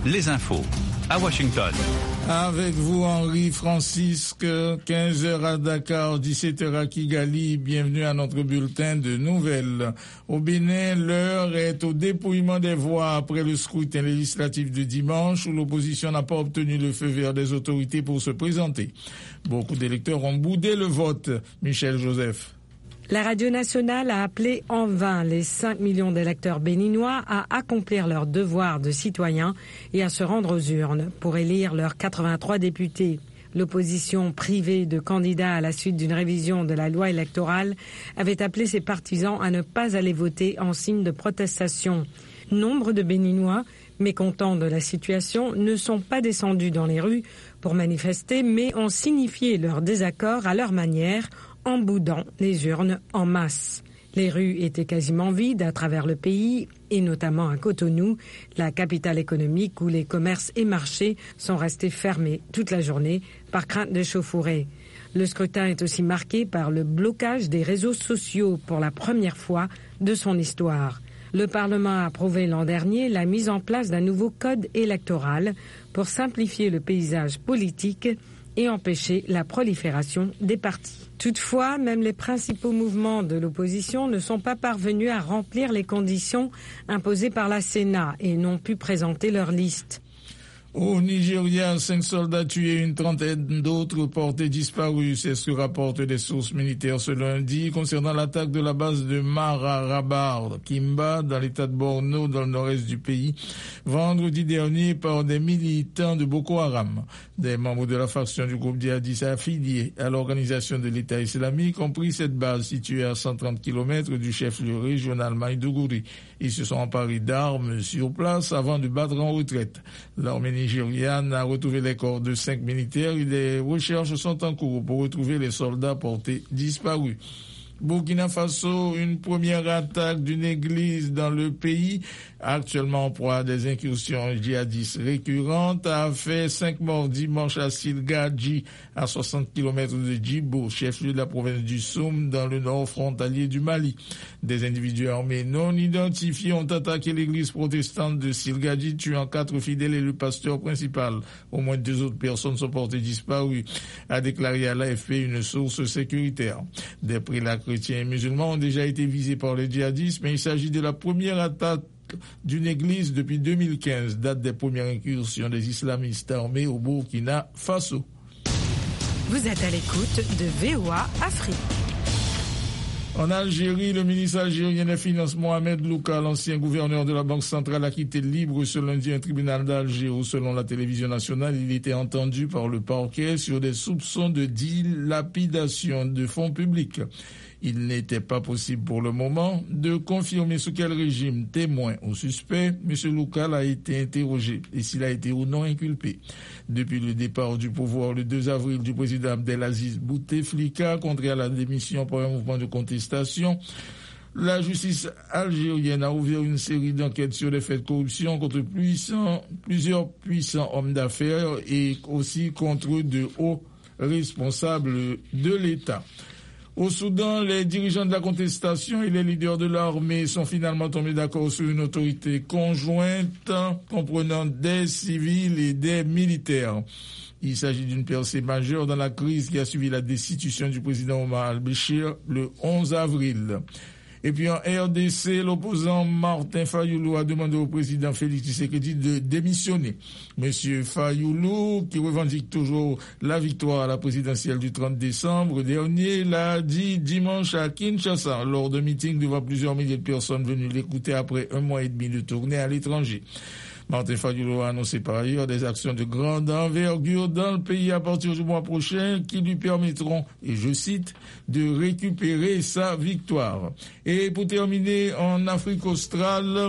les infos à Washington. Avec vous, Henri Francisque, 15h à Dakar, 17h à Kigali. Bienvenue à notre bulletin de nouvelles. Au Bénin, l'heure est au dépouillement des voix après le scrutin législatif de dimanche où l'opposition n'a pas obtenu le feu vert des autorités pour se présenter. Beaucoup d'électeurs ont boudé le vote. Michel Joseph. La radio nationale a appelé en vain les 5 millions d'électeurs béninois à accomplir leur devoir de citoyens et à se rendre aux urnes pour élire leurs 83 députés. L'opposition privée de candidats à la suite d'une révision de la loi électorale avait appelé ses partisans à ne pas aller voter en signe de protestation. Nombre de Béninois, mécontents de la situation, ne sont pas descendus dans les rues pour manifester, mais ont signifié leur désaccord à leur manière, en boudant les urnes en masse. Les rues étaient quasiment vides à travers le pays, et notamment à Cotonou, la capitale économique où les commerces et marchés sont restés fermés toute la journée par crainte d'échauffourée. Le scrutin est aussi marqué par le blocage des réseaux sociaux pour la première fois de son histoire. Le Parlement a approuvé l'an dernier la mise en place d'un nouveau code électoral pour simplifier le paysage politique et empêcher la prolifération des partis. Toutefois, même les principaux mouvements de l'opposition ne sont pas parvenus à remplir les conditions imposées par la Sénat et n'ont pu présenter leur liste. Au Nigeria, 5 soldats tués et une trentaine d'autres portés disparus. C'est ce que rapportent des sources militaires ce lundi concernant l'attaque de la base de Mararabar, Kimba, dans l'état de Borno, dans le nord-est du pays, vendredi dernier par des militants de Boko Haram. Des membres de la faction du groupe djihadiste affilié à l'organisation de l'État islamique ont pris cette base située à 130 km du chef-lieu régional Maïdougouri. Ils se sont emparés d'armes sur place avant de battre en retraite. L'armée nigériane a retrouvé les corps de 5 militaires et des recherches sont en cours pour retrouver les soldats portés disparus. Burkina Faso, une première attaque d'une église dans le pays, actuellement en proie à des incursions djihadistes récurrentes, a fait 5 morts dimanche à Silgadji, à 60 km de Djibo, chef-lieu de la province du Soum, dans le nord frontalier du Mali. Des individus armés non identifiés ont attaqué l'église protestante de Silgadji, tuant 4 fidèles et le pasteur principal. Au moins 2 autres personnes sont portées disparues, a déclaré à l'AFP une source sécuritaire. Des prélats chrétiens et musulmans ont déjà été visés par les djihadistes, mais il s'agit de la première attaque d'une église depuis 2015, date des premières incursions des islamistes armés au Burkina Faso. Vous êtes à l'écoute de VOA Afrique. En Algérie, le ministre algérien des Finances Mohamed Louka, l'ancien gouverneur de la Banque centrale, a quitté libre ce lundi un tribunal d'Alger où, selon la télévision nationale, il était entendu par le parquet sur des soupçons de dilapidation de fonds publics. Il n'était pas possible pour le moment de confirmer sous quel régime, témoin ou suspect, M. Loukal a été interrogé et s'il a été ou non inculpé. Depuis le départ du pouvoir le 2 avril du président Abdelaziz Bouteflika, contraire à la démission par un mouvement de contestation, la justice algérienne a ouvert une série d'enquêtes sur les faits de corruption contre plusieurs puissants hommes d'affaires et aussi contre de hauts responsables de l'État. Au Soudan, les dirigeants de la contestation et les leaders de l'armée sont finalement tombés d'accord sur une autorité conjointe comprenant des civils et des militaires. Il s'agit d'une percée majeure dans la crise qui a suivi la destitution du président Omar al-Béchir le 11 avril. Et puis en RDC, l'opposant Martin Fayoulou a demandé au président Félix Tshisekedi de démissionner. Monsieur Fayoulou, qui revendique toujours la victoire à la présidentielle du 30 décembre dernier, l'a dit dimanche à Kinshasa lors d'un meeting devant plusieurs milliers de personnes venues l'écouter après 1 mois et demi de tournée à l'étranger. Martin Fayoulou a annoncé par ailleurs des actions de grande envergure dans le pays à partir du mois prochain qui lui permettront, et je cite, de récupérer sa victoire. Et pour terminer, en Afrique australe,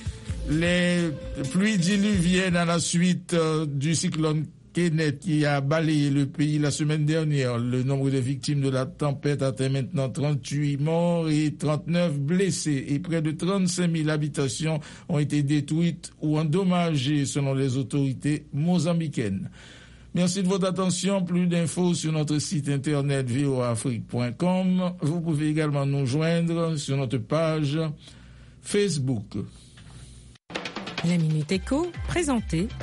les pluies diluviennes à la suite du cyclone Kenneth qui a balayé le pays la semaine dernière. Le nombre de victimes de la tempête atteint maintenant 38 morts et 39 blessés et près de 35 000 habitations ont été détruites ou endommagées selon les autorités mozambicaines. Merci de votre attention. Plus d'infos sur notre site internet voaafrique.com. Vous pouvez également nous joindre sur notre page Facebook. La Minute Éco, présentée